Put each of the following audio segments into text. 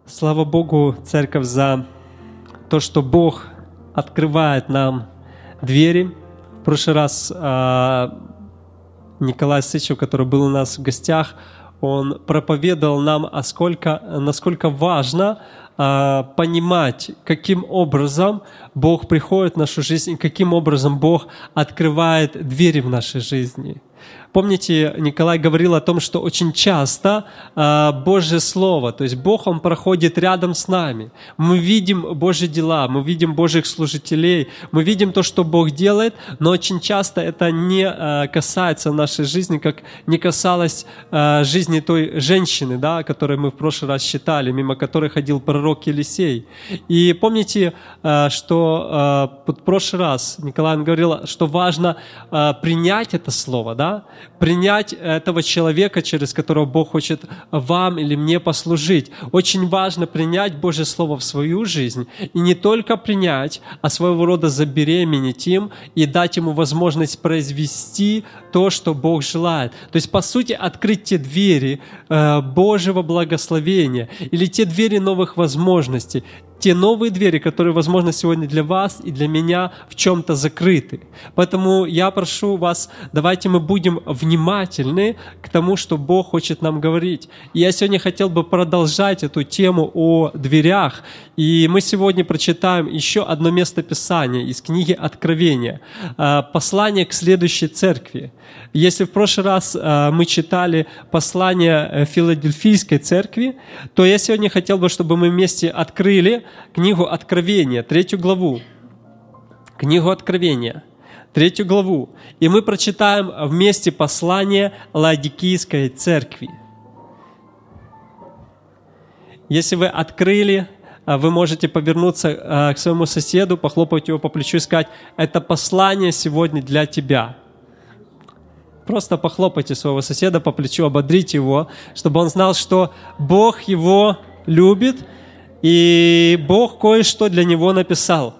Слава Богу, Церковь, за то, что Бог открывает нам двери. В прошлый раз Николай Сычев, который был у нас в гостях, он проповедовал нам, насколько важно понимать, каким образом Бог приходит в нашу жизнь и каким образом Бог открывает двери в нашей жизни. Помните, Николай говорил о том, что очень часто Божье Слово, то есть Бог, Он проходит рядом с нами. Мы видим Божьи дела, мы видим Божьих служителей, мы видим то, что Бог делает, но очень часто это не касается нашей жизни, как не касалось жизни той женщины, да, которую мы в прошлый раз читали, мимо которой ходил пророк Елисей. И помните, что в прошлый раз Николай говорил, что важно принять это Слово, да? Принять этого человека, через которого Бог хочет вам или мне послужить. Очень важно принять Божье Слово в свою жизнь. И не только принять, а своего рода забеременеть им и дать ему возможность произвести то, что Бог желает. То есть, по сути, открыть те двери Божьего благословения или те двери новых возможностей, те новые двери, которые, возможно, сегодня для вас и для меня в чем-то закрыты. Поэтому я прошу вас, давайте мы будем внимательны к тому, что Бог хочет нам говорить. И я сегодня хотел бы продолжать эту тему о дверях. И мы сегодня прочитаем еще одно место Писания из книги Откровения. Послание к следующей церкви. Если в прошлый раз мы читали послание Филадельфийской церкви, то я сегодня хотел бы, чтобы мы вместе открыли книгу Откровения, 3 главу. Книгу Откровения, 3 главу. И мы прочитаем вместе послание Лаодикийской церкви. Если вы открыли, вы можете повернуться к своему соседу, похлопать его по плечу и сказать: это послание сегодня для тебя. Просто похлопайте своего соседа по плечу, ободрите его, чтобы он знал, что Бог его любит, и Бог кое-что для него написал.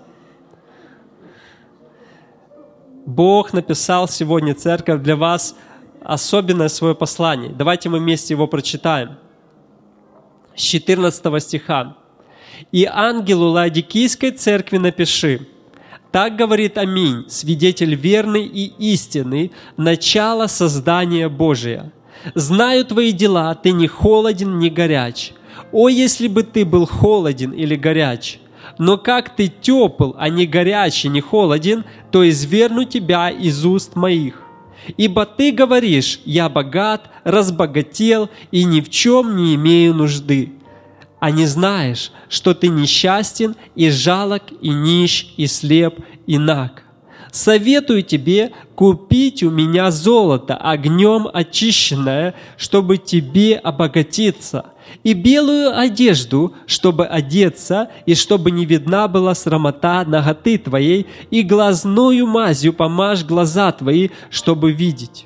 Бог написал сегодня, церковь, для вас особенное свое послание. Давайте мы вместе его прочитаем. С 14 стиха. «И ангелу Лаодикийской церкви напиши: так говорит Аминь, свидетель верный и истинный, начало создания Божия. Знаю твои дела, ты не холоден, не горяч. О, если бы ты был холоден или горяч! Но как ты тепл, а не горяч и не холоден, то изверну тебя из уст моих. Ибо ты говоришь: я богат, разбогател и ни в чем не имею нужды. А не знаешь, что ты несчастен и жалок, и нищ, и слеп, и наг. Советую тебе купить у меня золото, огнем очищенное, чтобы тебе обогатиться, и белую одежду, чтобы одеться, и чтобы не видна была срамота наготы твоей, и глазною мазью помажь глаза твои, чтобы видеть.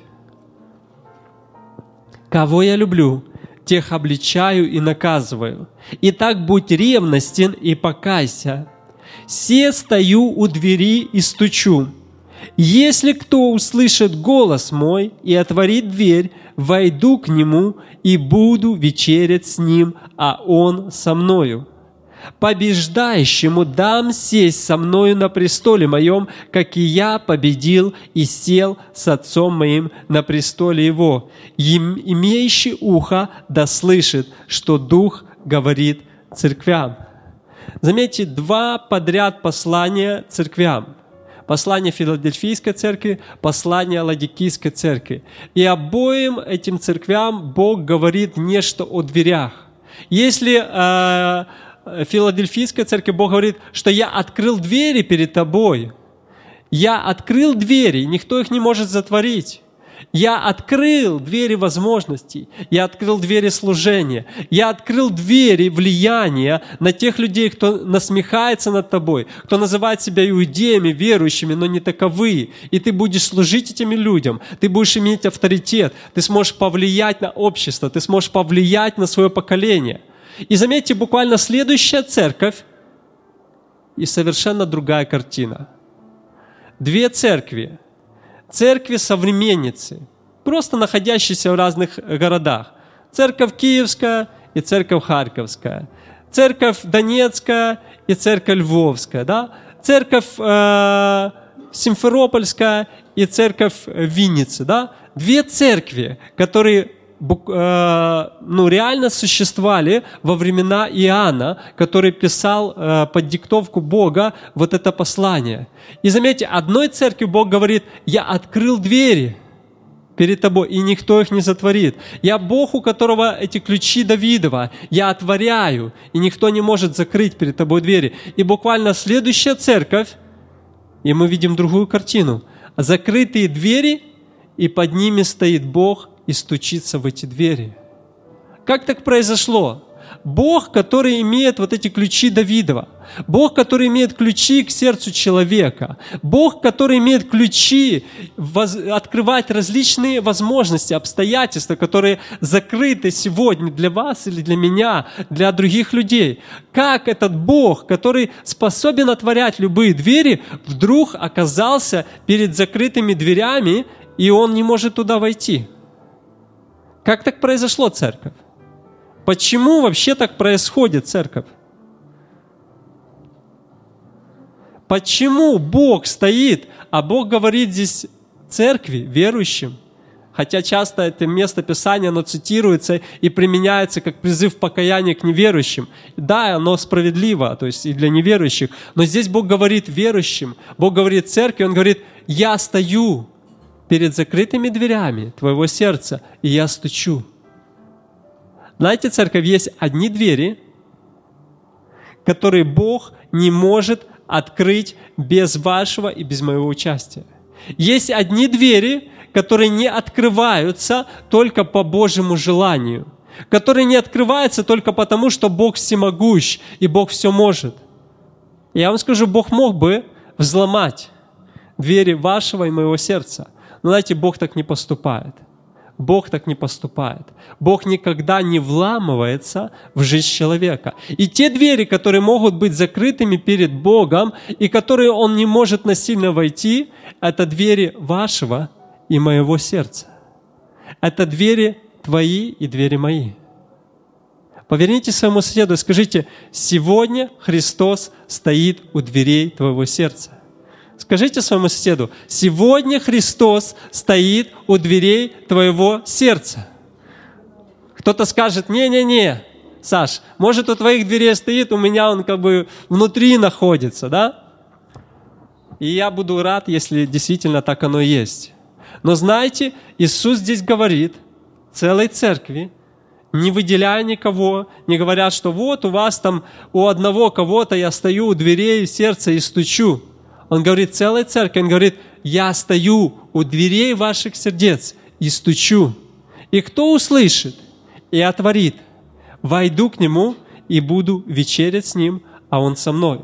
Кого я люблю, тех обличаю и наказываю. Итак, будь ревностен и покайся. Се стою у двери и стучу. Если кто услышит голос мой и отворит дверь, войду к нему и буду вечерять с ним, а он со мною. Побеждающему дам сесть со мною на престоле моем, как и я победил и сел с отцом моим на престоле его. Имеющий ухо да слышит, что Дух говорит церквям». Заметьте, два подряд послания церквям. Послание Филадельфийской церкви, послание Лаодикийской церкви. И обоим этим церквям Бог говорит нечто о дверях. Если Филадельфийской церкви Бог говорит, что я открыл двери перед тобой. Я открыл двери, никто их не может затворить. Я открыл двери возможностей, я открыл двери служения, я открыл двери влияния на тех людей, кто насмехается над тобой, кто называет себя иудеями, верующими, но не таковые. И ты будешь служить этим людям, ты будешь иметь авторитет, ты сможешь повлиять на общество, ты сможешь повлиять на свое поколение. И заметьте, буквально следующая церковь и совершенно другая картина. Две церкви. Церкви-современницы, просто находящиеся в разных городах. Церковь Киевская и церковь Харьковская. церковь Донецкая и церковь Львовская, да? Церковь Симферопольская и церковь Винницы, да? Две церкви, которые реально существовали во времена Иоанна, который писал под диктовку Бога вот это послание. И заметьте, одной церкви Бог говорит: «Я открыл двери перед тобой, и никто их не затворит. Я Бог, у которого эти ключи Давидова. Я отворяю, и никто не может закрыть перед тобой двери». И буквально следующая церковь, и мы видим другую картину. Закрытые двери, и под ними стоит Бог и стучится в эти двери. Как так произошло? Бог, который имеет вот эти ключи Давидова. Бог, который имеет ключи к сердцу человека. Бог, который имеет ключи открывать различные возможности, обстоятельства, которые закрыты сегодня для вас или для меня, для других людей. Как этот Бог, который способен отворять любые двери, вдруг оказался перед закрытыми дверями, и он не может туда войти? Как так произошло, церковь? Почему вообще так происходит, церковь? Почему Бог стоит, а Бог говорит здесь церкви, верующим? Хотя часто это место Писания, оно цитируется и применяется как призыв покаяния к неверующим. Да, оно справедливо, то есть и для неверующих. Но здесь Бог говорит верующим, Бог говорит церкви, Он говорит: «Я стою перед закрытыми дверями твоего сердца, и я стучу». Знаете, церковь, есть одни двери, которые Бог не может открыть без вашего и без моего участия. Есть одни двери, которые не открываются только по Божьему желанию, которые не открываются только потому, что Бог всемогущ и Бог все может. Я вам скажу, Бог мог бы взломать двери вашего и моего сердца. Но знаете, Бог так не поступает. Бог так не поступает. Бог никогда не вламывается в жизнь человека. И те двери, которые могут быть закрытыми перед Богом, и которые Он не может насильно войти, это двери вашего и моего сердца. Это двери твои и двери мои. Поверните своему соседу и скажите: сегодня Христос стоит у дверей твоего сердца. Скажите своему соседу: сегодня Христос стоит у дверей твоего сердца. Кто-то скажет: не-не-не, Саш, может, у твоих дверей стоит, у меня он как бы внутри находится, да? И я буду рад, если действительно так оно и есть. Но знаете, Иисус здесь говорит целой церкви, не выделяя никого, не говоря, что вот у вас там у одного кого-то я стою у дверей сердца и стучу. Он говорит целой церкви, Он говорит: я стою у дверей ваших сердец и стучу. И кто услышит и отворит, войду к нему и буду вечерять с ним, а он со мной.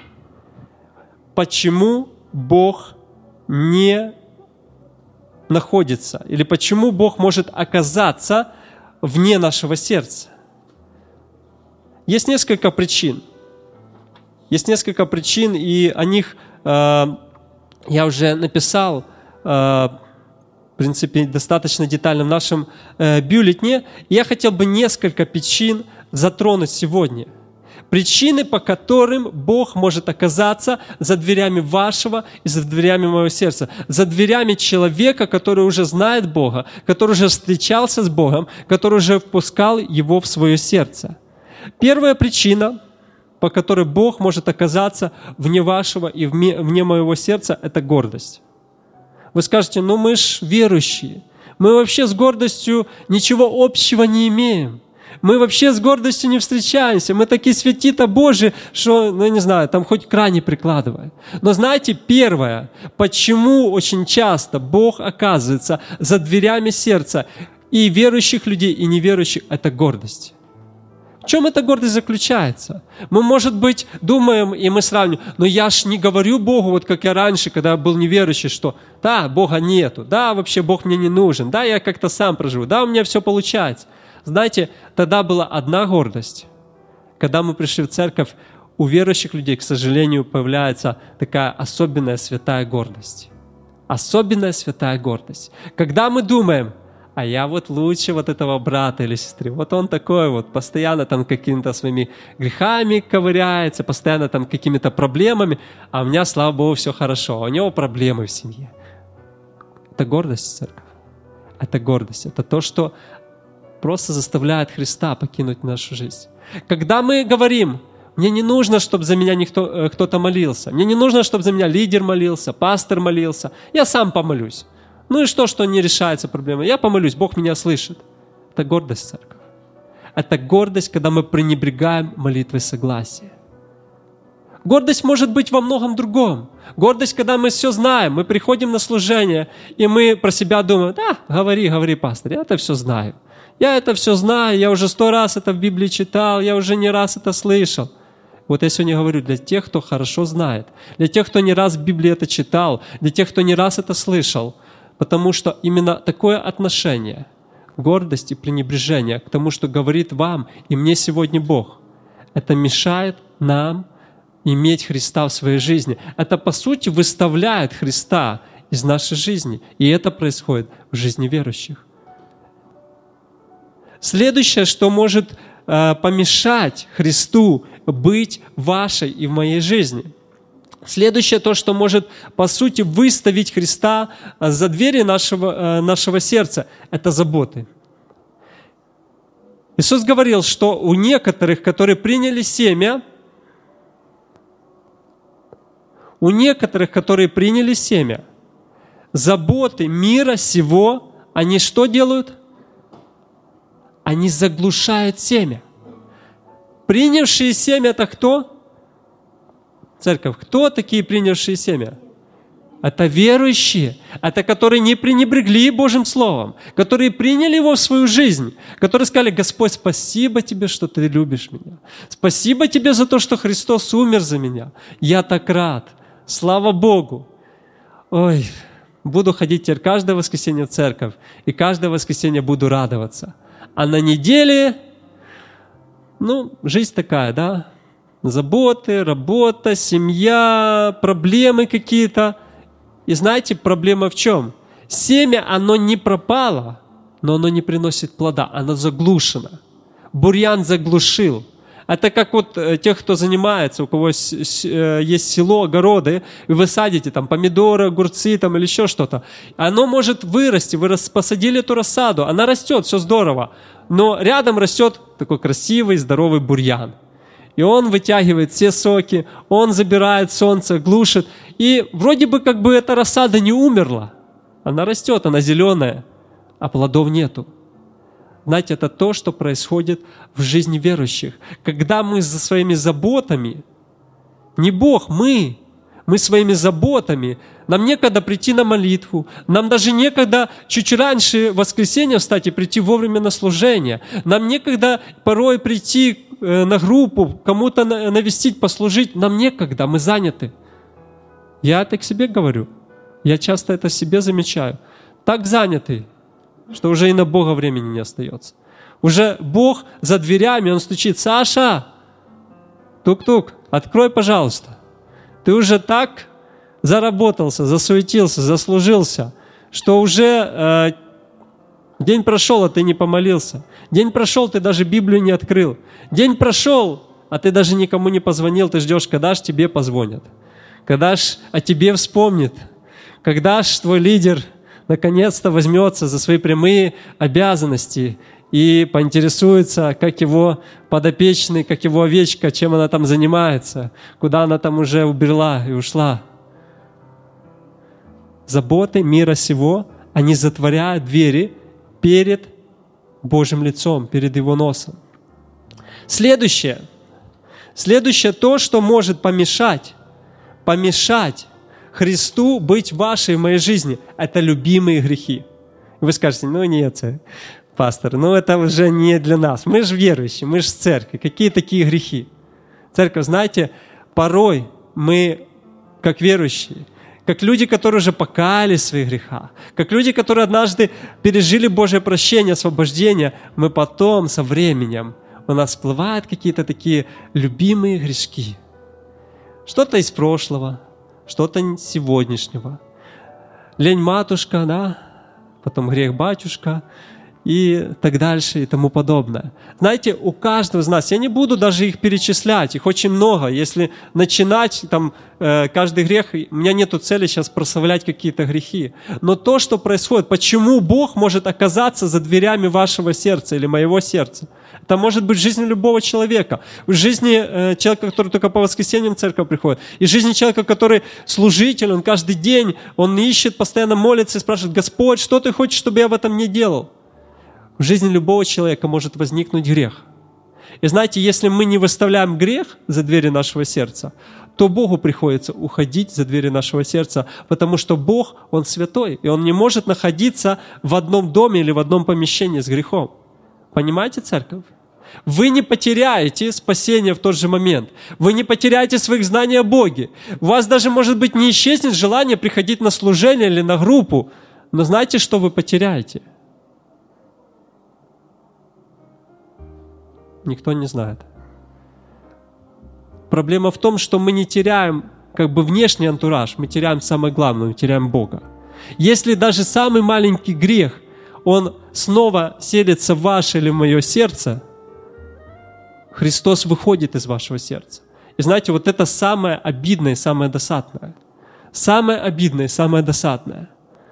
Почему Бог не находится? Или почему Бог может оказаться вне нашего сердца? Есть несколько причин. Есть несколько причин, и о них я уже написал, в принципе, достаточно детально в нашем бюллетене. Я хотел бы несколько причин затронуть сегодня. Причины, по которым Бог может оказаться за дверями вашего и за дверями моего сердца. За дверями человека, который уже знает Бога, который уже встречался с Богом, который уже впускал Его в свое сердце. Первая причина, по которой Бог может оказаться вне вашего и вне моего сердца, это гордость. Вы скажете: ну мы ж верующие, мы вообще с гордостью ничего общего не имеем. Мы вообще с гордостью не встречаемся. Мы такие святита Божии, что, ну, не знаю, там хоть крани прикладывай. Но знаете, первое, почему очень часто Бог оказывается за дверями сердца и верующих людей, и неверующих, это гордость. В чем эта гордость заключается? Мы, может быть, думаем, и мы сравниваем: но я ж не говорю Богу, вот как я раньше, когда я был неверующий, что да, Бога нету, да, вообще Бог мне не нужен, да, я как-то сам проживу, да, у меня все получается. Знаете, тогда была одна гордость. Когда мы пришли в церковь, у верующих людей, к сожалению, появляется такая особенная святая гордость. Особенная святая гордость. Когда мы думаем: а я вот лучше вот этого брата или сестры. Вот он такой вот, постоянно там какими-то своими грехами ковыряется, постоянно там какими-то проблемами, а у меня, слава Богу, все хорошо, а у него проблемы в семье. Это гордость, церковь. Это гордость. Это то, что просто заставляет Христа покинуть нашу жизнь. Когда мы говорим, мне не нужно, чтобы за меня кто-то молился, мне не нужно, чтобы за меня лидер молился, пастор молился, я сам помолюсь. Ну и что не решается проблема? Я помолюсь, Бог меня слышит. Это гордость, церковь. Это гордость, когда мы пренебрегаем молитвой согласия. Гордость может быть во многом другом. Гордость, когда мы все знаем, мы приходим на служение, и мы про себя думаем, да, говори, пастор, я это все знаю. Я это все знаю, я уже 100 раз это в Библии читал, я уже не раз это слышал. Вот я сегодня говорю для тех, кто хорошо знает, для тех, кто не раз в Библии это читал, для тех, кто не раз это слышал. Потому что именно такое отношение, гордость и пренебрежение к тому, что говорит вам и мне сегодня Бог, это мешает нам иметь Христа в своей жизни. Это, по сути, выставляет Христа из нашей жизни. И это происходит в жизни верующих. Следующее, что может помешать Христу быть в вашей и в моей жизни. Следующее, то, что может, по сути, выставить Христа за двери нашего сердца, это заботы. Иисус говорил, что у некоторых, которые приняли семя, заботы мира сего, они что делают? Они заглушают семя. Принявшие семя – это кто? Церковь. Кто такие принявшие семя? Это верующие. Это которые не пренебрегли Божьим Словом, которые приняли его в свою жизнь, которые сказали: Господь, спасибо Тебе, что Ты любишь меня. Спасибо Тебе за то, что Христос умер за меня. Я так рад. Слава Богу. Ой, буду ходить теперь каждое воскресенье в церковь, и каждое воскресенье буду радоваться. А на неделе, жизнь такая, да? Заботы, работа, семья, проблемы какие-то. И знаете, проблема в чем? Семя, оно не пропало, но оно не приносит плода, оно заглушено. Бурьян заглушил. Это как вот тех, кто занимается, у кого есть село, огороды, и вы садите там помидоры, огурцы там, или еще что-то. Оно может вырасти, вы посадили эту рассаду, она растет, все здорово, но рядом растет такой красивый, здоровый бурьян. И он вытягивает все соки, он забирает солнце, глушит. И вроде бы как бы эта рассада не умерла. Она растет, она зеленая, а плодов нету. Знаете, это то, что происходит в жизни верующих. Когда мы за своими заботами, не Бог, мы своими заботами, нам некогда прийти на молитву, нам даже некогда чуть раньше воскресенья встать и прийти вовремя на служение, нам некогда порой прийти на группу, кому-то навестить, послужить, нам некогда, мы заняты. Я это к себе говорю, я часто это себе замечаю. Так заняты, что уже и на Бога времени не остается. Уже Бог за дверями, Он стучит: Саша, тук-тук, открой, пожалуйста. Ты уже так заработался, засуетился, заслужился, что уже день прошел, а ты не помолился. День прошел, ты даже Библию не открыл. День прошел, а ты даже никому не позвонил. Ты ждешь, когда ж тебе позвонят, когда ж о тебе вспомнит, когда ж твой лидер наконец-то возьмется за свои прямые обязанности и поинтересуется, как его подопечный, как его овечка, чем она там занимается, куда она там уже убрела и ушла. Заботы мира сего, они затворяют двери перед Божьим лицом, перед Его носом. Следующее то, что может помешать Христу быть в вашей и моей жизни, это любимые грехи. Вы скажете: нет, пастор, это уже не для нас. Мы же верующие, мы же церковь. Какие такие грехи? Церковь, знаете, порой мы, как верующие, как люди, которые уже покаялись в своих грехах, как люди, которые однажды пережили Божье прощение, освобождение, мы потом со временем, у нас всплывают какие-то такие любимые грешки. Что-то из прошлого, что-то сегодняшнего. Лень-матушка, да? потом грех батюшка, и так дальше, и тому подобное. Знаете, у каждого из нас, я не буду даже их перечислять, их очень много. Если начинать, там, каждый грех, у меня нету цели сейчас прославлять какие-то грехи. Но то, что происходит, почему Бог может оказаться за дверями вашего сердца или моего сердца? Это может быть в жизни любого человека. В жизни человека, который только по воскресеньям в церковь приходит. И в жизни человека, который служитель, он каждый день, он ищет, постоянно молится и спрашивает: Господь, что ты хочешь, чтобы я в этом не делал? В жизни любого человека может возникнуть грех. И знаете, если мы не выставляем грех за двери нашего сердца, то Богу приходится уходить за двери нашего сердца, потому что Бог, Он святой, и Он не может находиться в одном доме или в одном помещении с грехом. Понимаете, церковь? Вы не потеряете спасение в тот же момент. Вы не потеряете своих знаний о Боге. У вас даже, может быть, не исчезнет желание приходить на служение или на группу. Но знаете, что вы потеряете? Никто не знает. Проблема в том, что мы не теряем внешний антураж, мы теряем самое главное, мы теряем Бога. Если даже самый маленький грех, он снова селится в ваше или в мое сердце, Христос выходит из вашего сердца. И знаете, вот это самое обидное и самое досадное. Самое обидное и самое досадное.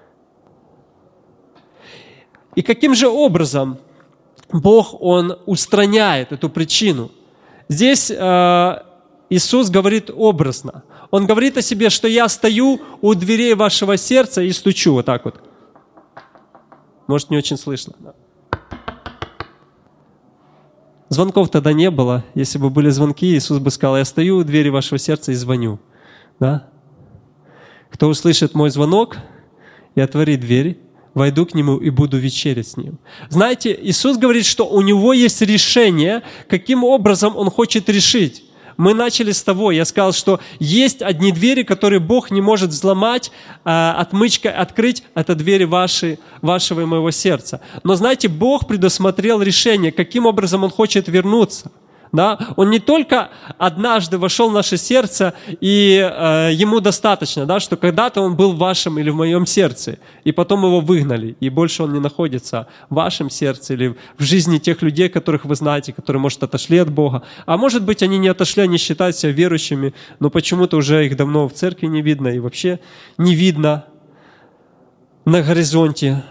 И каким же образом Бог, Он устраняет эту причину? Здесь Иисус говорит образно. Он говорит о себе, что я стою у дверей вашего сердца и стучу вот так вот. Может, не очень слышно. Звонков тогда не было. Если бы были звонки, Иисус бы сказал: я стою у двери вашего сердца и звоню. Да? Кто услышит мой звонок и отворит дверь, войду к Нему и буду вечерять с Ним. Знаете, Иисус говорит, что у Него есть решение, каким образом Он хочет решить. Мы начали с того, я сказал, что есть одни двери, которые Бог не может взломать, отмычкой открыть. Это двери вашего и моего сердца. Но знаете, Бог предусмотрел решение, каким образом Он хочет вернуться. Да? Он не только однажды вошел в наше сердце, и ему достаточно, да, что когда-то он был в вашем или в моем сердце, и потом его выгнали, и больше он не находится в вашем сердце или в жизни тех людей, которых вы знаете, которые, может, отошли от Бога. А может быть, они не отошли, они считают себя верующими, но почему-то уже их давно в церкви не видно, и вообще не видно на горизонте.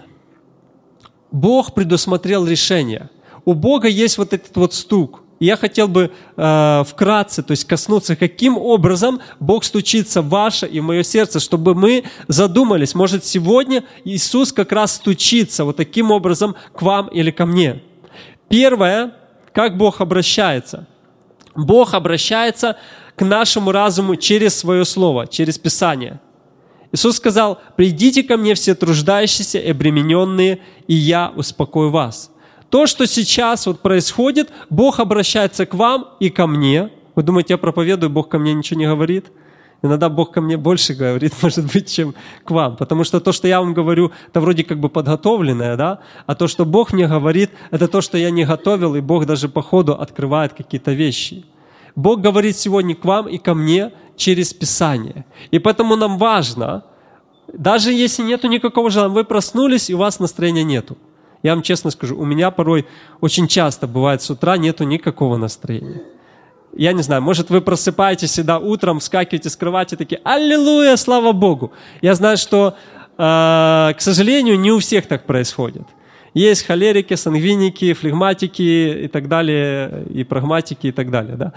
Бог предусмотрел решение. У Бога есть вот этот вот стук. И я хотел бы вкратце, то есть коснуться, каким образом Бог стучится в ваше и в мое сердце, чтобы мы задумались, может, сегодня Иисус как раз стучится вот таким образом к вам или ко мне. Первое, как Бог обращается. Бог обращается к нашему разуму через Свое Слово, через Писание. Иисус сказал: «Придите ко мне все труждающиеся и обремененные, и я успокою вас». То, что сейчас вот происходит, Бог обращается к вам и ко мне. Вы думаете, я проповедую, Бог ко мне ничего не говорит? Иногда Бог ко мне больше говорит, может быть, чем к вам. Потому что то, что я вам говорю, это вроде как бы подготовленное, да? А то, что Бог мне говорит, это то, что я не готовил, и Бог даже по ходу открывает какие-то вещи. Бог говорит сегодня к вам и ко мне через Писание. И поэтому нам важно, даже если нету никакого желания, вы проснулись, и у вас настроения нету. Я вам честно скажу, у меня порой очень часто бывает с утра нету никакого настроения. Я не знаю, может, вы просыпаетесь всегда утром, вскакиваете с кровати, такие: «Аллилуйя, слава Богу!» Я знаю, что, к сожалению, не у всех так происходит. Есть холерики, сангвиники, флегматики и так далее, и прагматики и так далее. Да?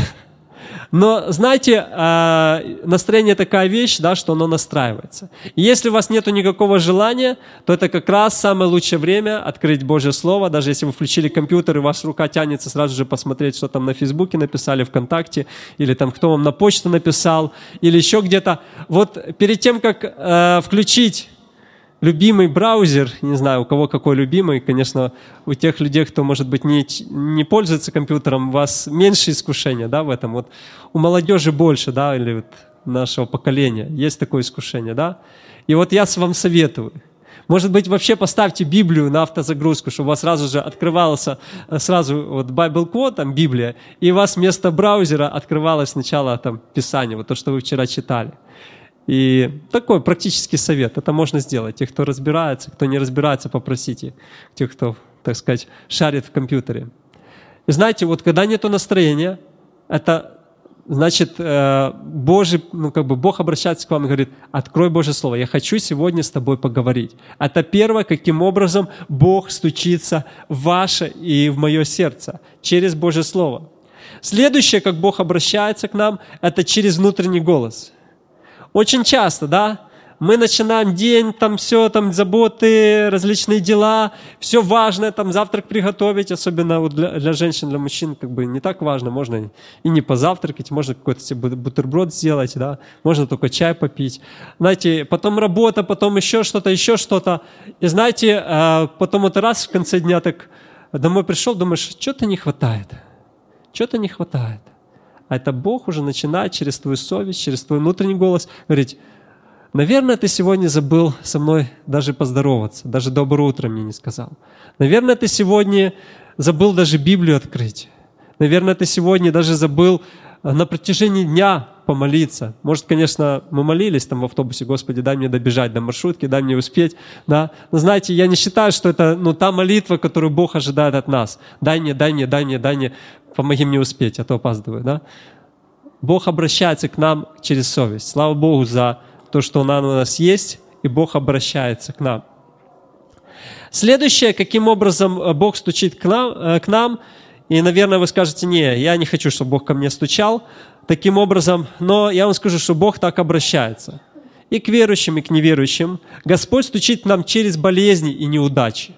Но, знаете, настроение такая вещь, да, что оно настраивается. И если у вас нет никакого желания, то это как раз самое лучшее время открыть Божье Слово. Даже если вы включили компьютер, и ваша рука тянется сразу же посмотреть, что там на Фейсбуке написали, ВКонтакте, или там кто вам на почту написал, или еще где-то. Вот перед тем, как включить любимый браузер, не знаю, у кого какой любимый, конечно, у тех людей, кто, может быть, не пользуется компьютером, у вас меньше искушения, да, в этом. Вот у молодежи больше, да, или вот нашего поколения есть такое искушение, да. И вот я вам советую. Может быть, вообще поставьте Библию на автозагрузку, чтобы у вас сразу же открывался сразу вот Bible Quote, там Библия, и у вас вместо браузера открывалось сначала там Писание, вот то, что вы вчера читали. И такой практический совет. Это можно сделать. Те, кто разбирается, кто не разбирается, попросите. Тех, кто, так сказать, шарит в компьютере. И знаете, вот когда нету настроения, это значит, Бог обращается к вам и говорит: открой Божье Слово, я хочу сегодня с тобой поговорить. Это первое, каким образом Бог стучится в ваше и в мое сердце, через Божье Слово. Следующее, как Бог обращается к нам, это через внутренний голос. Очень часто, да, мы начинаем день, там все, там заботы, различные дела, все важное, там завтрак приготовить, особенно вот для женщин, для мужчин, как бы не так важно, можно и не позавтракать, можно какой-то себе бутерброд сделать, да, можно только чай попить. Знаете, потом работа, потом еще что-то. И знаете, потом вот раз в конце дня так домой пришел, думаешь, что-то не хватает. А это Бог уже начинает через твою совесть, через твой внутренний голос говорить: наверное, ты сегодня забыл со мной даже поздороваться, даже доброе утро мне не сказал. Наверное, ты сегодня забыл даже Библию открыть. Наверное, ты сегодня даже забыл на протяжении дня помолиться. Может, конечно, мы молились там в автобусе: Господи, дай мне добежать до маршрутки, дай мне успеть. Да? Но знаете, я не считаю, что это та молитва, которую Бог ожидает от нас. Дай мне, помоги мне успеть, а то опаздываю. Да? Бог обращается к нам через совесть. Слава Богу за то, что она у нас есть, и Бог обращается к нам. Следующее, каким образом Бог стучит к нам, и, наверное, вы скажете: не, я не хочу, чтобы Бог ко мне стучал таким образом, но я вам скажу, что Бог так обращается. И к верующим, и к неверующим. Господь стучит к нам через болезни и неудачи.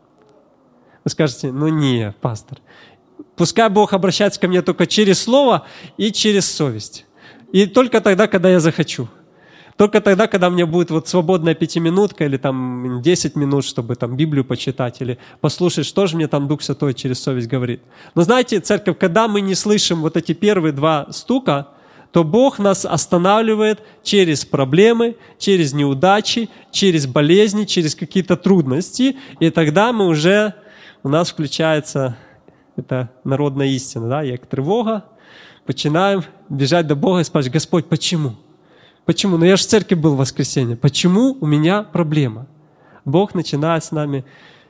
Вы скажете: ну не, пастор, пускай Бог обращается ко мне только через Слово и через совесть. И только тогда, когда я захочу. Только тогда, когда у меня будет вот свободная 5-минутка или там 10 минут, чтобы там Библию почитать или послушать, что же мне там Дух Святой через совесть говорит. Но знаете, церковь, когда мы не слышим вот эти первые 2 стука, то Бог нас останавливает через проблемы, через неудачи, через болезни, через какие-то трудности. И тогда у нас включается эта народная истина, да, як тревога. Начинаем бежать до Бога и спрашивать: Господь, почему? Почему? Ну я же в церкви был в воскресенье. Почему у меня проблема? Бог начинает с нами,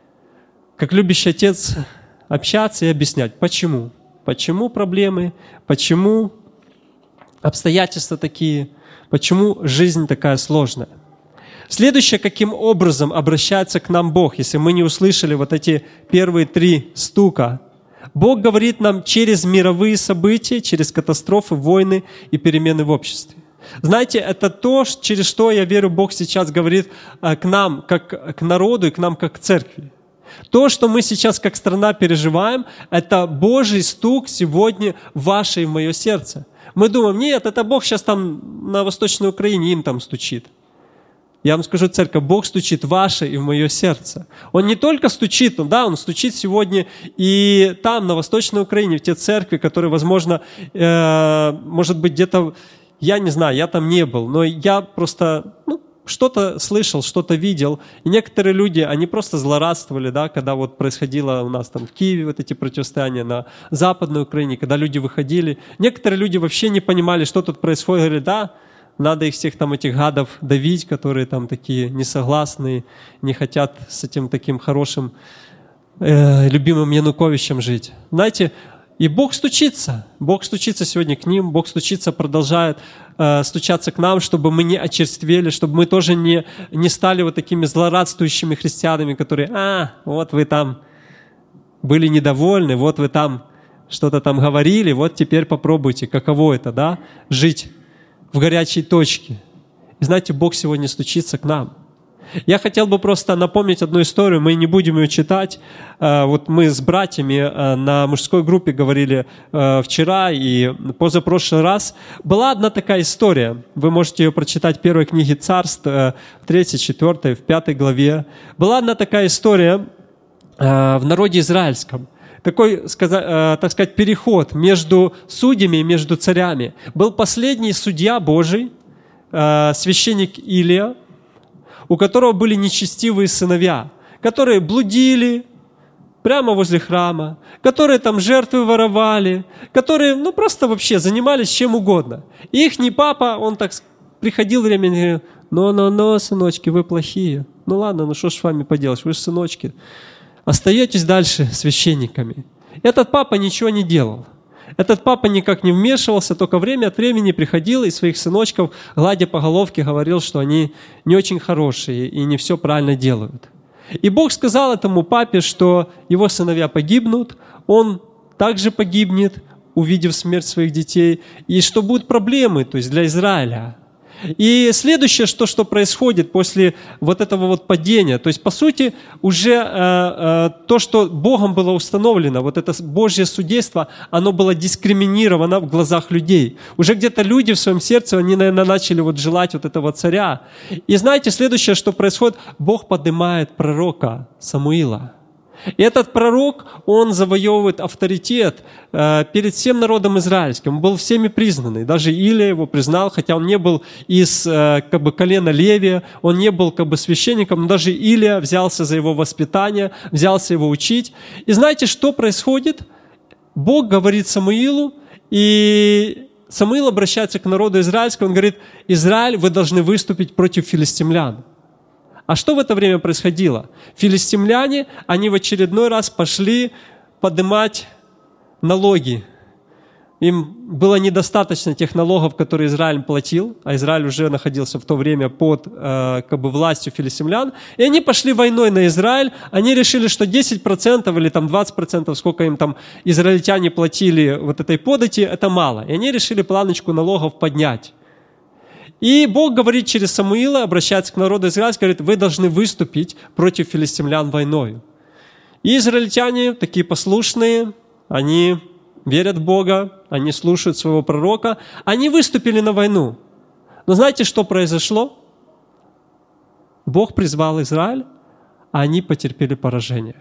как любящий отец, общаться и объяснять, почему. Почему проблемы, почему обстоятельства такие, почему жизнь такая сложная. Следующее, каким образом обращается к нам Бог, если мы не услышали вот эти первые 3 стука. Бог говорит нам через мировые события, через катастрофы, войны и перемены в обществе. Знаете, это то, через что, я верю, Бог сейчас говорит к нам, как к народу и к нам, как к церкви. То, что мы сейчас как страна переживаем, это Божий стук сегодня в ваше и в мое сердце. Мы думаем: нет, это Бог сейчас там на Восточной Украине им там стучит. Я вам скажу, церковь, Бог стучит в ваше и в мое сердце. Он не только стучит, Он стучит сегодня и там, на Восточной Украине, в те церкви, которые, возможно, может быть, где-то, я не знаю, я там не был, но я просто что-то слышал, что-то видел. И некоторые люди, они просто злорадствовали, да, когда вот происходило у нас там в Киеве вот эти противостояния на Западной Украине, когда люди выходили. Некоторые люди вообще не понимали, что тут происходит. Говорили: да, надо их всех там, этих гадов, давить, которые там такие несогласные, не хотят с этим таким хорошим, любимым Януковичем жить. Знаете, и Бог стучится сегодня к ним, Бог стучится, продолжает стучаться к нам, чтобы мы не очерствели, чтобы мы тоже не стали вот такими злорадствующими христианами, которые: вот вы там были недовольны, вот вы там что-то там говорили, вот теперь попробуйте, каково это, да, жить в горячей точке. И знаете, Бог сегодня стучится к нам. Я хотел бы просто напомнить одну историю, мы не будем ее читать. Вот мы с братьями на мужской группе говорили вчера и позапрошлый раз. Была одна такая история, вы можете ее прочитать в 1 книге Царств, 3, 4, в 5 главе. Была одна такая история в народе израильском. Такой, так сказать, переход между судьями и между царями. Был последний судья Божий, священник Илия, у которого были нечестивые сыновья, которые блудили прямо возле храма, которые там жертвы воровали, которые просто вообще занимались чем угодно. И ихний папа, он так приходил время и говорил: но, сыночки, вы плохие. Ну ладно, ну что ж с вами поделаешь, вы же сыночки. Остаетесь дальше священниками. Этот папа ничего не делал. Этот папа никак не вмешивался, только время от времени приходил и своих сыночков, гладя по головке, говорил, что они не очень хорошие и не все правильно делают. И Бог сказал этому папе, что его сыновья погибнут, он также погибнет, увидев смерть своих детей, и что будут проблемы, то есть для Израиля. И следующее, что происходит после вот этого вот падения, то есть, по сути, уже то, что Богом было установлено, вот это Божье судейство, оно было дискриминировано в глазах людей. Уже где-то люди в своем сердце, они, наверное, начали вот желать вот этого царя. И знаете, следующее, что происходит, Бог поднимает пророка Самуила. И этот пророк, он завоевывает авторитет перед всем народом израильским. Он был всеми признанный. Даже Илия его признал, хотя он не был из колена Левия, он не был священником, но даже Илия взялся за его воспитание, взялся его учить. И знаете, что происходит? Бог говорит Самуилу, и Самуил обращается к народу израильскому, он говорит: «Израиль, вы должны выступить против филистимлян». А что в это время происходило? Филистимляне, они в очередной раз пошли поднимать налоги. Им было недостаточно тех налогов, которые Израиль платил, а Израиль уже находился в то время под властью филистимлян. И они пошли войной на Израиль. Они решили, что 10% или 20%, сколько им там израильтяне платили вот этой подати, это мало. И они решили планочку налогов поднять. И Бог говорит через Самуила, обращается к народу израильскому, говорит: вы должны выступить против филистимлян войной. И израильтяне, такие послушные, они верят в Бога, они слушают своего пророка, они выступили на войну. Но знаете, что произошло? Бог призвал Израиль, а они потерпели поражение.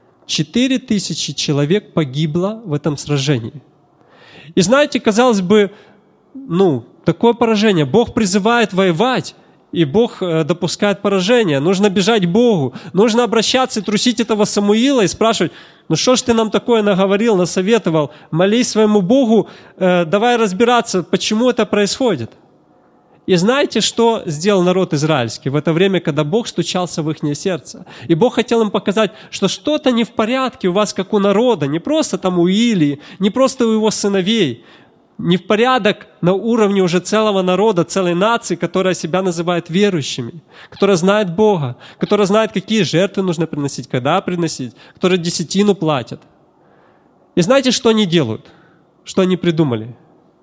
4000 человек погибло в этом сражении. И знаете, казалось бы, такое поражение. Бог призывает воевать, и Бог допускает поражение. Нужно бежать к Богу. Нужно обращаться и трусить этого Самуила и спрашивать: ну что ж ты нам такое наговорил, насоветовал? Молись своему Богу, давай разбираться, почему это происходит. И знаете, что сделал народ израильский в это время, когда Бог стучался в их сердце? И Бог хотел им показать, что что-то не в порядке у вас, как у народа, не просто там у Илии, не просто у его сыновей, не в порядок на уровне уже целого народа, целой нации, которая себя называет верующими, которая знает Бога, которая знает, какие жертвы нужно приносить, когда приносить, которые десятину платят. И знаете, что они делают? Что они придумали?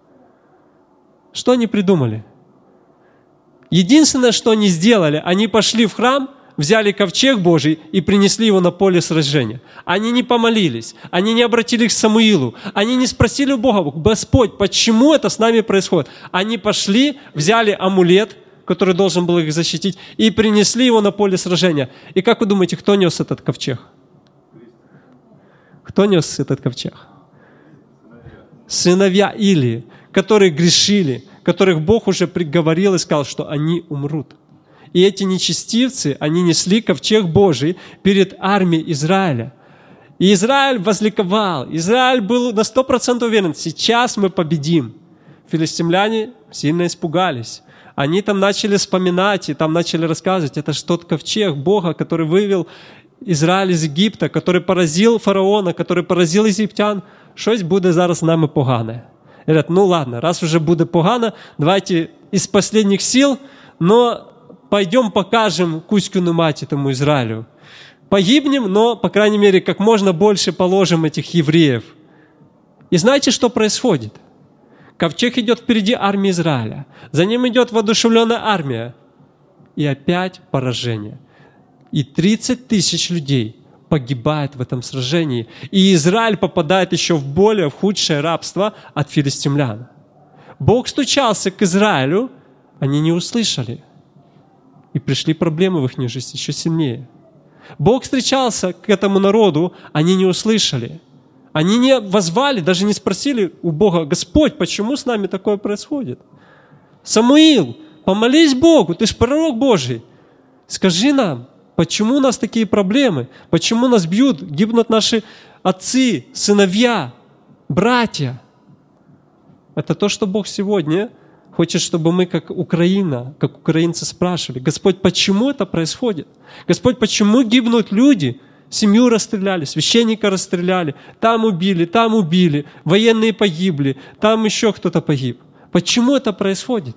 Что они придумали? Единственное, что они сделали, они пошли в храм, взяли ковчег Божий и принесли его на поле сражения. Они не помолились, они не обратились к Самуилу, они не спросили у Бога: Господь, почему это с нами происходит? Они пошли, взяли амулет, который должен был их защитить, и принесли его на поле сражения. И как вы думаете, кто нес этот ковчег? Кто нес этот ковчег? Сыновья Илии, которые грешили, которых Бог уже приговорил и сказал, что они умрут. И эти нечестивцы, они несли ковчег Божий перед армией Израиля. И Израиль возликовал. Израиль был на 100% уверен: сейчас мы победим. Филистимляне сильно испугались. Они там начали вспоминать и там начали рассказывать: это же тот ковчег Бога, который вывел Израиль из Египта, который поразил фараона, который поразил египтян. Щось буде зараз з нами погане. Говорят: ну ладно, раз уже буде погано, давайте из последних сил, но пойдем покажем Кузькину мать этому Израилю. Погибнем, но, по крайней мере, как можно больше положим этих евреев. И знаете, что происходит? Ковчег идет впереди армии Израиля. За ним идет воодушевленная армия. И опять поражение. И 30 тысяч людей погибает в этом сражении. И Израиль попадает еще в более худшее рабство от филистимлян. Бог стучался к Израилю, они не услышали. И пришли проблемы в их жизни еще сильнее. Бог встречался к этому народу, они не услышали. Они не воззвали, даже не спросили у Бога: Господь, почему с нами такое происходит? Самуил, помолись Богу, ты же пророк Божий. Скажи нам, почему у нас такие проблемы? Почему нас бьют, гибнут наши отцы, сыновья, братья? Это то, что Бог сегодня Хочет, чтобы мы, как Украина, как украинцы спрашивали: Господь, почему это происходит? Господь, почему гибнут люди? Семью расстреляли, священника расстреляли, там убили, военные погибли, там еще кто-то погиб. Почему это происходит?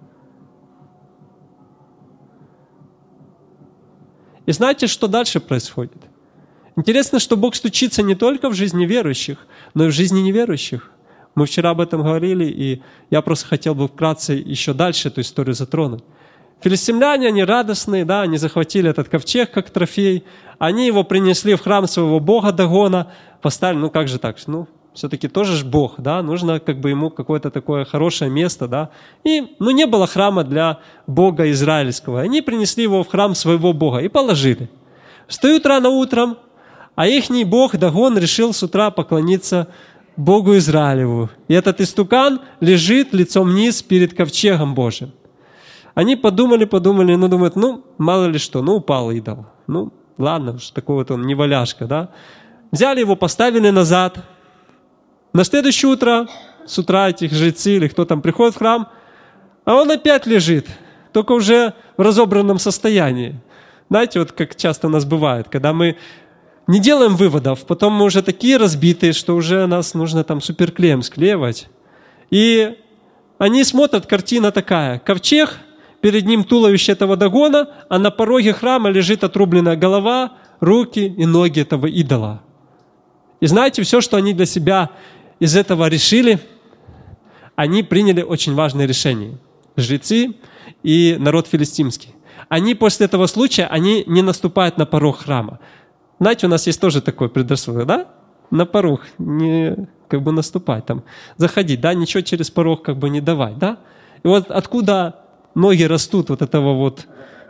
И знаете, что дальше происходит? Интересно, что Бог стучится не только в жизни верующих, но и в жизни неверующих. Мы вчера об этом говорили, и я просто хотел бы вкратце еще дальше эту историю затронуть. Филистимляне, они радостные, да, они захватили этот ковчег как трофей, они его принесли в храм своего бога Дагона, поставили, как же так, все-таки тоже ж Бог, да, нужно как бы ему какое-то такое хорошее место, да. И, не было храма для Бога израильского. Они принесли его в храм своего Бога и положили. Встают рано утром, а ихний Бог Дагон решил с утра поклониться Богу Израилеву. И этот истукан лежит лицом вниз перед ковчегом Божьим. Они подумали, думают, мало ли что, упал идол. Ладно уж, такой вот он неваляшка, да. Взяли его, поставили назад. На следующее утро, с утра этих жрецы или кто там приходит в храм, а он опять лежит, только уже в разобранном состоянии. Знаете, вот как часто у нас бывает, когда мы не делаем выводов, потом мы уже такие разбитые, что уже нас нужно там суперклеем склеивать. И они смотрят, картина такая: ковчег, перед ним туловище этого Дагона, а на пороге храма лежит отрубленная голова, руки и ноги этого идола. И знаете, все, что они для себя из этого решили, они приняли очень важное решение. Жрецы и народ филистимский. Они после этого случая, они не наступают на порог храма. Знаете, у нас есть тоже такой предрассудок, да? На порог не наступать, там, заходить, да? Ничего через порог не давать, да? И вот откуда ноги растут вот этого вот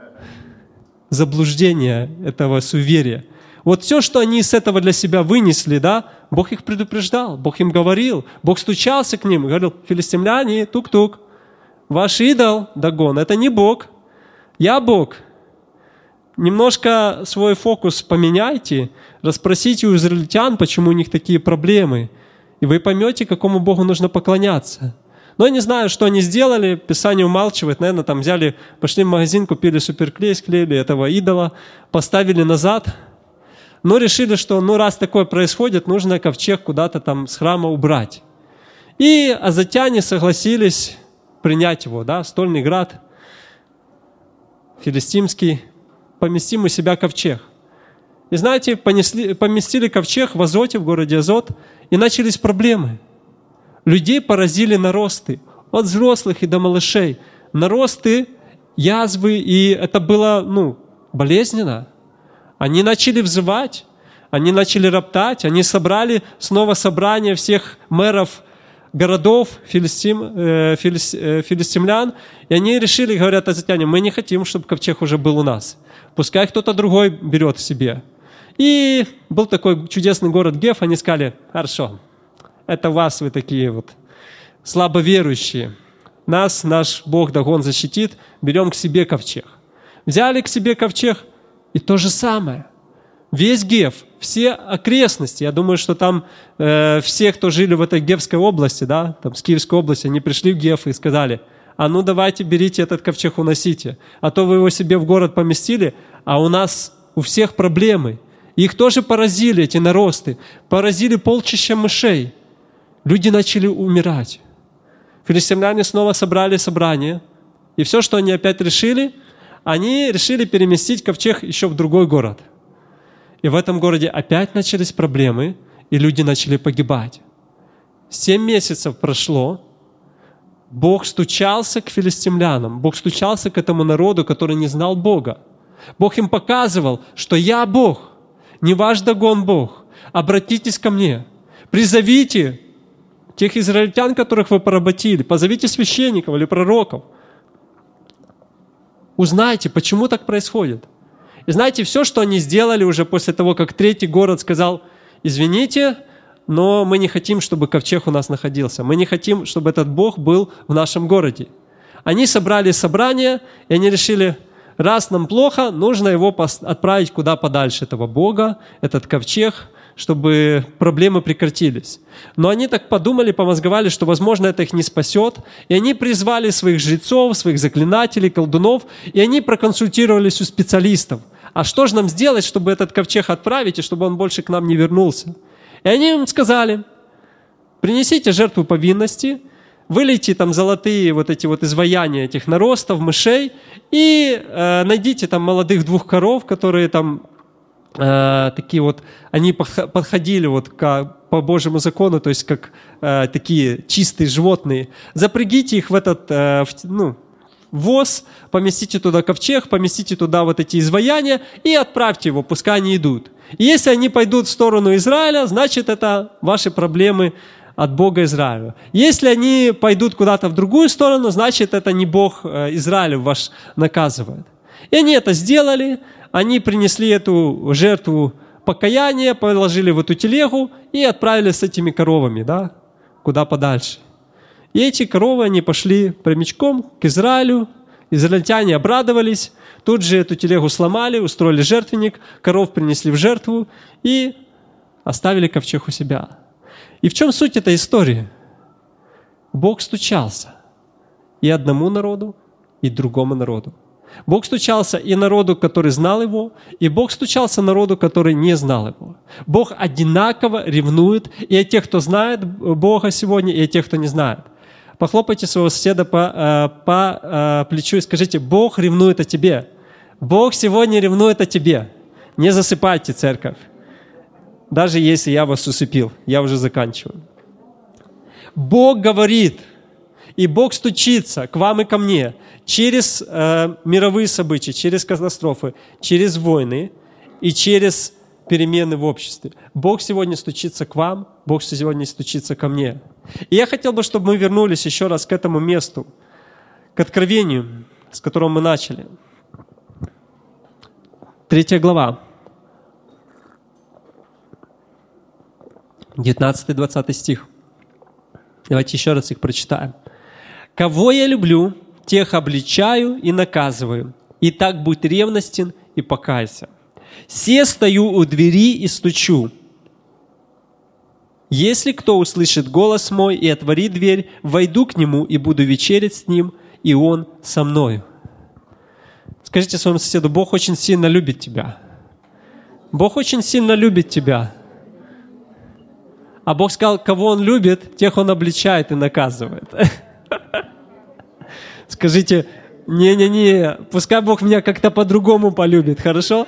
заблуждения, этого суеверия. Вот все, что они с этого для себя вынесли, да, Бог их предупреждал, Бог им говорил, Бог стучался к ним и говорил: филистимляне, тук-тук, ваш идол Дагон, это не Бог, я Бог. Немножко свой фокус поменяйте, расспросите у израильтян, почему у них такие проблемы, и вы поймете, какому Богу нужно поклоняться. Но я не знаю, что они сделали, Писание умалчивает, наверное, там взяли, пошли в магазин, купили суперклей, склеили этого идола, поставили назад, но решили, что раз такое происходит, нужно ковчег куда-то там с храма убрать. И азотяне согласились принять его, да, Стольный град, филистимский, поместим у себя ковчег. И знаете, поместили ковчег в Азоте, в городе Азот, и начались проблемы. Людей поразили наросты, от взрослых и до малышей. Наросты, язвы, и это было, болезненно. Они начали взывать, они начали роптать, они собрали снова собрание всех мэров городов, филистимлян, и они решили, говорят азотяне: мы не хотим, чтобы ковчег уже был у нас. Пускай кто-то другой берет себе. И был такой чудесный город Геф, они сказали: хорошо, это вас, вы такие вот слабоверующие. Нас наш Бог Дагон защитит, берем к себе ковчег. Взяли к себе ковчег, и то же самое. Весь Геф, все окрестности, я думаю, что там все, кто жили в этой Гефской области, да, там с Киевской области, они пришли в Геф и сказали: давайте берите этот ковчег, уносите, а то вы его себе в город поместили, а у нас у всех проблемы. Их тоже поразили эти наросты, поразили полчища мышей. Люди начали умирать. Филистимляне снова собрали собрание, и все, что они опять решили, они решили переместить ковчег еще в другой город. И в этом городе опять начались проблемы, и люди начали погибать. 7 месяцев прошло, Бог стучался к филистимлянам, Бог стучался к этому народу, который не знал Бога. Бог им показывал, что я Бог, не ваш Дагон Бог. Обратитесь ко мне, призовите тех израильтян, которых вы поработили, позовите священников или пророков. Узнайте, почему так происходит. И знаете, все, что они сделали уже после того, как третий город сказал: извините, но мы не хотим, чтобы ковчег у нас находился. Мы не хотим, чтобы этот Бог был в нашем городе. Они собрали собрание, и они решили: раз нам плохо, нужно его отправить куда подальше, этого Бога, этот ковчег, чтобы проблемы прекратились. Но они так подумали, помозговали, что, возможно, это их не спасет. И они призвали своих жрецов, своих заклинателей, колдунов, и они проконсультировались у специалистов. А что же нам сделать, чтобы этот ковчег отправить, и чтобы он больше к нам не вернулся? И они им сказали: принесите жертву повинности, вылейте там золотые вот эти вот изваяния этих наростов, мышей, и найдите там молодых 2 коров, которые там такие вот, они подходили вот по Божьему закону, то есть как такие чистые животные. Запрягите их в этот воз, поместите туда ковчег, поместите туда вот эти изваяния и отправьте его, пускай они идут. И если они пойдут в сторону Израиля, значит, это ваши проблемы от Бога Израиля. Если они пойдут куда-то в другую сторону, значит, это не Бог Израиля вас наказывает. И они это сделали, они принесли эту жертву покаяния, положили в эту телегу и отправили с этими коровами, да, куда подальше. И эти коровы, они пошли прямиком к Израилю. Израильтяне обрадовались, тут же эту телегу сломали, устроили жертвенник, коров принесли в жертву и оставили ковчег у себя. И в чем суть этой истории? Бог стучался и одному народу, и другому народу. Бог стучался и народу, который знал Его, и Бог стучался народу, который не знал Его. Бог одинаково ревнует и о тех, кто знает Бога сегодня, и о тех, кто не знает. Похлопайте своего соседа по плечу и скажите: Бог ревнует о тебе. Бог сегодня ревнует о тебе. Не засыпайте, церковь. Даже если я вас усыпил, я уже заканчиваю. Бог говорит, и Бог стучится к вам и ко мне через мировые события, через катастрофы, через войны и через перемены в обществе. Бог сегодня стучится к вам, Бог сегодня стучится ко мне. И я хотел бы, чтобы мы вернулись еще раз к этому месту, к откровению, с которого мы начали. 3 глава. 19-20 стих. Давайте еще раз их прочитаем. «Кого я люблю, тех обличаю и наказываю. И так будь ревностен и покайся. Се стою у двери и стучу. Если кто услышит голос мой и отворит дверь, войду к нему и буду вечерять с ним, и он со мною». Скажите своему соседу: Бог очень сильно любит тебя. Бог очень сильно любит тебя. А Бог сказал, кого Он любит, тех Он обличает и наказывает. Скажите: не-не-не, пускай Бог меня как-то по-другому полюбит, хорошо?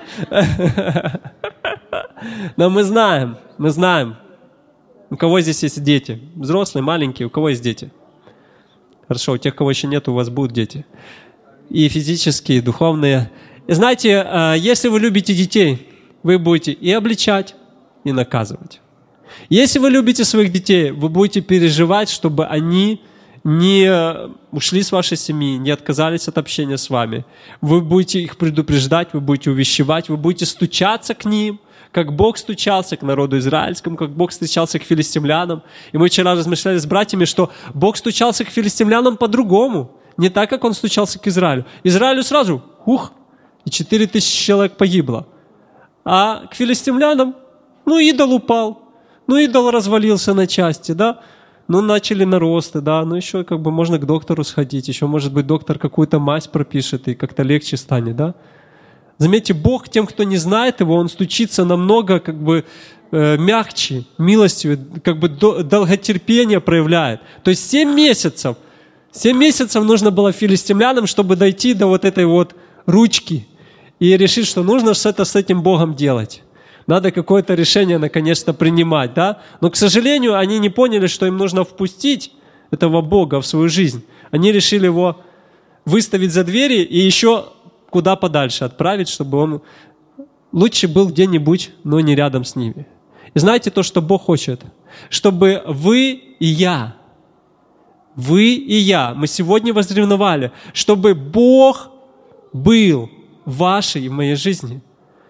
Но мы знаем, у кого здесь есть дети? Взрослые, маленькие, у кого есть дети? Хорошо, у тех, кого еще нет, у вас будут дети. И физические, и духовные. И знаете, если вы любите детей, вы будете и обличать, и наказывать. Если вы любите своих детей, вы будете переживать, чтобы они не ушли с вашей семьи, не отказались от общения с вами. Вы будете их предупреждать, вы будете увещевать, вы будете стучаться к ним, как Бог стучался к народу израильскому, как Бог стучался к филистимлянам. И мы вчера размышляли с братьями, что Бог стучался к филистимлянам по-другому, не так, как Он стучался к Израилю. Израилю сразу, и 4000 человек погибло. А к филистимлянам, идол упал. Идол развалился на части, да? Начали наросты, да? Еще можно к доктору сходить. Еще, может быть, доктор какую-то мазь пропишет, и как-то легче станет, да? Заметьте, Бог тем, кто не знает Его, Он стучится намного, мягче, милостью, долготерпение проявляет. То есть 7 месяцев нужно было филистимлянам, чтобы дойти до вот этой вот ручки и решить, что нужно что-то с этим Богом делать. Надо какое-то решение наконец-то принимать, да? Но, к сожалению, они не поняли, что им нужно впустить этого Бога в свою жизнь. Они решили Его выставить за двери и еще куда подальше отправить, чтобы Он лучше был где-нибудь, но не рядом с ними. И знаете то, что Бог хочет? Чтобы вы и я, мы сегодня возревновали, чтобы Бог был в вашей и в моей жизни.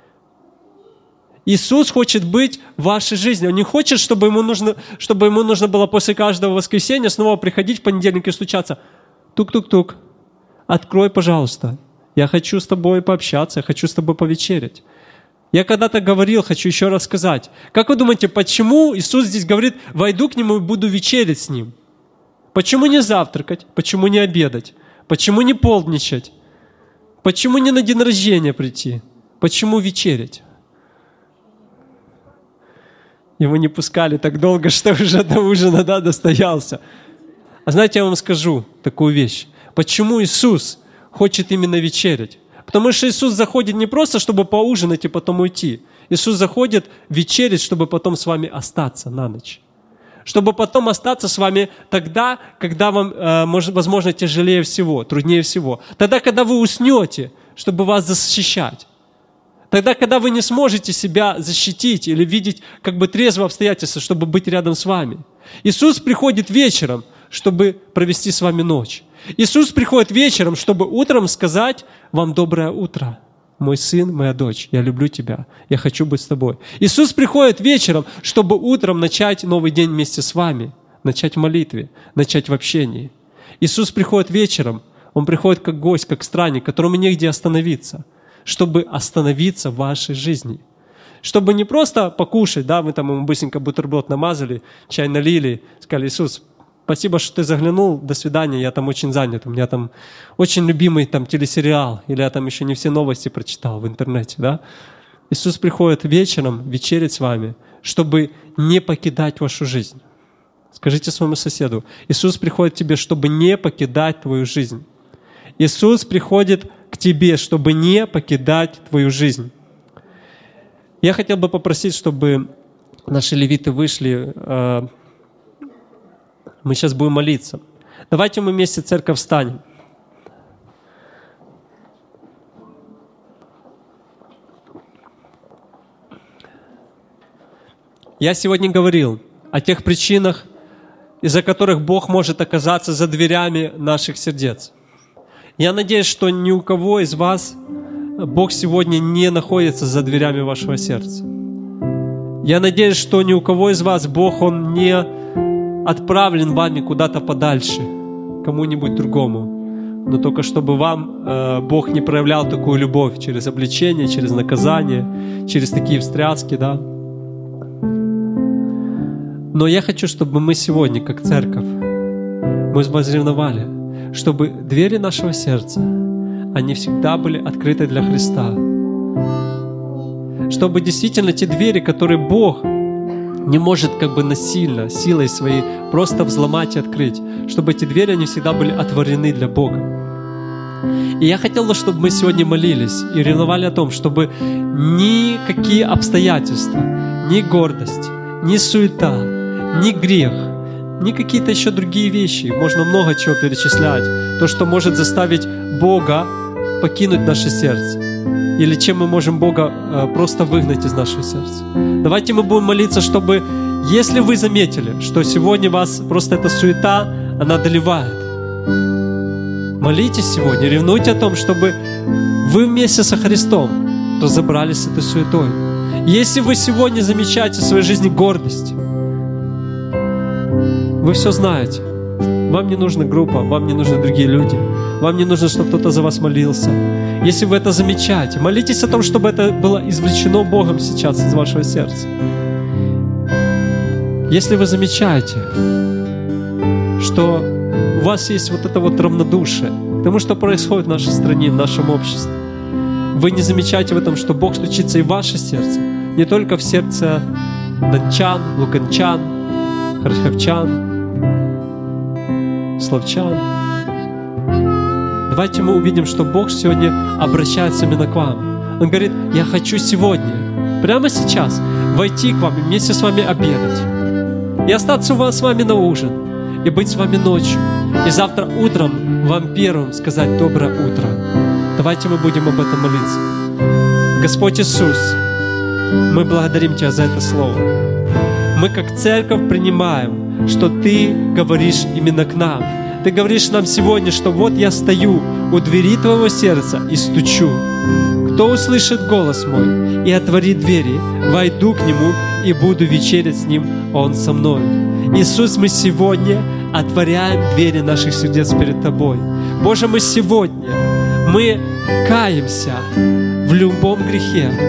Иисус хочет быть в вашей жизни. Он не хочет, чтобы ему нужно было после каждого воскресенья снова приходить в понедельник и стучаться. Тук-тук-тук. Открой, пожалуйста. Я хочу с тобой пообщаться, я хочу с тобой повечерять. Я когда-то говорил, хочу еще раз сказать. Как вы думаете, почему Иисус здесь говорит, войду к Нему и буду вечерять с Ним? Почему не завтракать? Почему не обедать? Почему не полдничать? Почему не на день рождения прийти? Почему вечерять? Его не пускали так долго, что уже до ужина достоялся. А знаете, я вам скажу такую вещь. Почему Иисус хочет именно вечерять? Потому что Иисус заходит не просто, чтобы поужинать и потом уйти. Иисус заходит вечерять, чтобы потом с вами остаться на ночь. Чтобы потом остаться с вами тогда, когда вам, возможно, тяжелее всего, труднее всего. Тогда, когда вы уснете, чтобы вас защищать. Тогда, когда вы не сможете себя защитить или видеть как бы трезвые обстоятельства, чтобы быть рядом с вами. Иисус приходит вечером, чтобы провести с вами ночь. Иисус приходит вечером, чтобы утром сказать вам доброе утро. Мой сын, моя дочь, я люблю тебя, я хочу быть с тобой. Иисус приходит вечером, чтобы утром начать новый день вместе с вами, начать в молитве, начать в общении. Иисус приходит вечером, Он приходит как гость, как странник, которому негде остановиться, чтобы остановиться в вашей жизни. Чтобы не просто покушать, да, мы там ему быстренько бутерброд намазали, чай налили, сказали: Иисус, спасибо, что ты заглянул, до свидания, я там очень занят, у меня там очень любимый там телесериал, или я там еще не все новости прочитал в интернете, да. Иисус приходит вечером вечерять с вами, чтобы не покидать вашу жизнь. Скажите своему соседу: Иисус приходит к тебе, чтобы не покидать твою жизнь. Иисус приходит к тебе, чтобы не покидать твою жизнь. Я хотел бы попросить, чтобы наши левиты вышли. Мы сейчас будем молиться. Давайте мы вместе, церковь, встанем. Я сегодня говорил о тех причинах, из-за которых Бог может оказаться за дверями наших сердец. Я надеюсь, что ни у кого из вас Бог сегодня не находится за дверями вашего сердца. Я надеюсь, что ни у кого из вас Бог, Он не отправлен вами куда-то подальше, кому-нибудь другому. Но только чтобы вам Бог не проявлял такую любовь через обличение, через наказание, через такие встряски, да. Но я хочу, чтобы мы сегодня, как церковь, мы возревновали, чтобы двери нашего сердца, они всегда были открыты для Христа. Чтобы действительно те двери, которые Бог не может как бы насильно, силой своей просто взломать и открыть, чтобы эти двери, они всегда были отворены для Бога. И я хотел бы, чтобы мы сегодня молились и ревновали о том, чтобы никакие обстоятельства, ни гордость, ни суета, ни грех, ни какие-то еще другие вещи, можно много чего перечислять, то, что может заставить Бога покинуть наше сердце, или чем мы можем Бога просто выгнать из нашего сердца. Давайте мы будем молиться, чтобы, если вы заметили, что сегодня вас просто эта суета, она одолевает, молитесь сегодня, ревнуйте о том, чтобы вы вместе со Христом разобрались с этой суетой. Если вы сегодня замечаете в своей жизни гордость, вы все знаете. Вам не нужна группа, вам не нужны другие люди. Вам не нужно, чтобы кто-то за вас молился. Если вы это замечаете, молитесь о том, чтобы это было извлечено Богом сейчас из вашего сердца. Если вы замечаете, что у вас есть вот это вот равнодушие к тому, что происходит в нашей стране, в нашем обществе, вы не замечаете в этом, что Бог стучится и в ваше сердце, не только в сердце дончан, луганчан, харьковчан, славчан. Давайте мы увидим, что Бог сегодня обращается именно к вам. Он говорит: я хочу сегодня, прямо сейчас, войти к вам и вместе с вами обедать. И остаться с вами на ужин. И быть с вами ночью. И завтра утром вам первым сказать доброе утро. Давайте мы будем об этом молиться. Господь Иисус, мы благодарим Тебя за это слово. Мы как церковь принимаем, что Ты говоришь именно к нам. Ты говоришь нам сегодня, что вот я стою у двери Твоего сердца и стучу. Кто услышит голос мой и отворит двери, войду к Нему и буду вечерять с Ним, Он со мной. Иисус, мы сегодня отворяем двери наших сердец перед Тобой. Боже, мы сегодня, мы каемся в любом грехе, в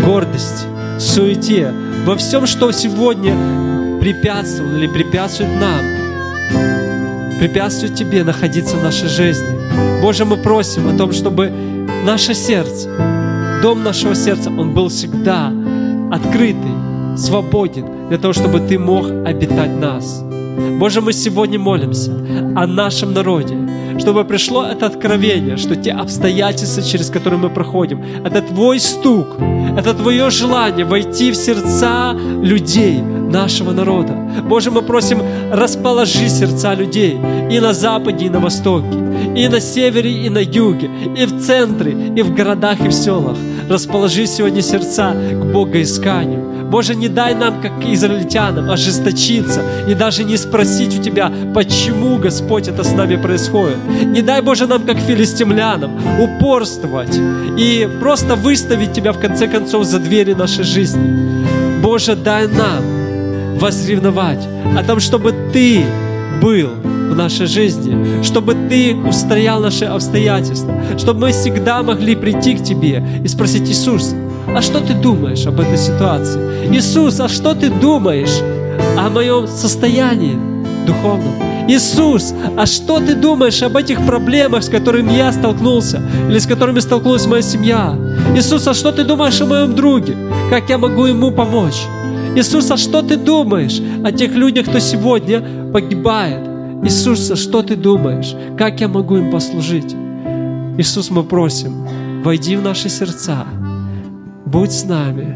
гордости, суете, во всем, что сегодня препятствовало или препятствует нам, препятствует Тебе находиться в нашей жизни. Боже, мы просим о том, чтобы наше сердце, дом нашего сердца, он был всегда открытый, свободен, для того, чтобы Ты мог обитать в нас. Боже, мы сегодня молимся о нашем народе, чтобы пришло это откровение, что те обстоятельства, через которые мы проходим, это Твой стук, это Твое желание войти в сердца людей, нашего народа. Боже, мы просим, расположи сердца людей и на западе, и на востоке, и на севере, и на юге, и в центре, и в городах, и в селах. Расположи сегодня сердца к богоисканию. Боже, не дай нам, как израильтянам, ожесточиться и даже не спросить у Тебя, почему, Господь, это с нами происходит. Не дай, Боже, нам, как филистимлянам, упорствовать и просто выставить Тебя, в конце концов, за двери нашей жизни. Боже, дай нам возревновать о том, чтобы Ты был в нашей жизни, чтобы Ты устроял наши обстоятельства, чтобы мы всегда могли прийти к Тебе и спросить: Иисус, а что Ты думаешь об этой ситуации? Иисус, а что Ты думаешь о моем состоянии духовном? Иисус, а что Ты думаешь об этих проблемах, с которыми я столкнулся, или с которыми столкнулась моя семья? Иисус, а что Ты думаешь о моем друге? Как я могу ему помочь? Иисус, а что Ты думаешь о тех людях, кто сегодня погибает? Иисус, а что Ты думаешь? Как я могу им послужить? Иисус, мы просим, войди в наши сердца, будь с нами,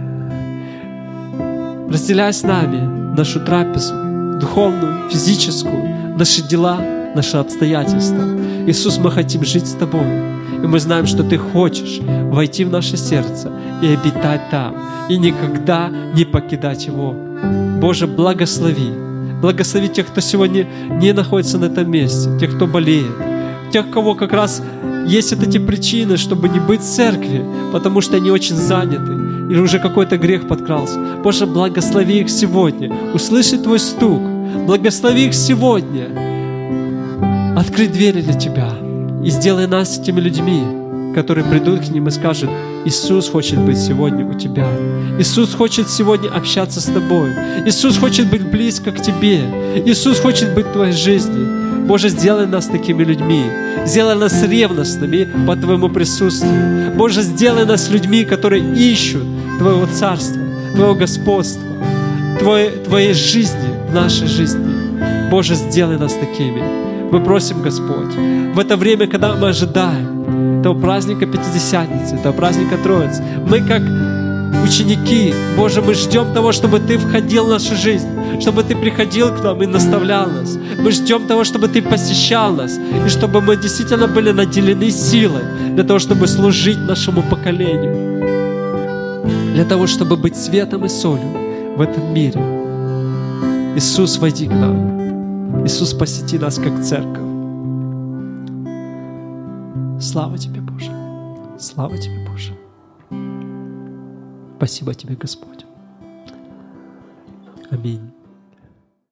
разделяй с нами нашу трапезу, духовную, физическую, наши дела, наши обстоятельства. Иисус, мы хотим жить с Тобой, и мы знаем, что Ты хочешь войти в наше сердце и обитать там, и никогда не покидать его. Боже, благослови. Благослови тех, кто сегодня не находится на этом месте, тех, кто болеет, тех, у кого как раз есть вот эти причины, чтобы не быть в церкви, потому что они очень заняты, или уже какой-то грех подкрался. Боже, благослови их сегодня, услыши Твой стук, благослови их сегодня, открой двери для Тебя и сделай нас теми людьми, которые придут к ним и скажут: Иисус хочет быть сегодня у Тебя. Иисус хочет сегодня общаться с Тобой. Иисус хочет быть близко к Тебе. Иисус хочет быть в Твоей жизни. Боже, сделай нас такими людьми. Сделай нас ревностными по Твоему присутствию. Боже, сделай нас людьми, которые ищут Твоего Царства, Твоего господства, Твоей жизни в нашей жизни. Bоже, сделай нас такими. Мы просим, Господь, в это время, когда мы ожидаем этого праздника Пятидесятницы, этого праздника Троицы, мы как ученики, Боже, мы ждем того, чтобы Ты входил в нашу жизнь, чтобы Ты приходил к нам и наставлял нас. Мы ждем того, чтобы Ты посещал нас, и чтобы мы действительно были наделены силой для того, чтобы служить нашему поколению, для того, чтобы быть светом и солью в этом мире. Иисус, войди к нам. Иисус, посети нас, как церковь. Слава Тебе, Боже. Слава Тебе, Боже. Спасибо Тебе, Господь. Аминь.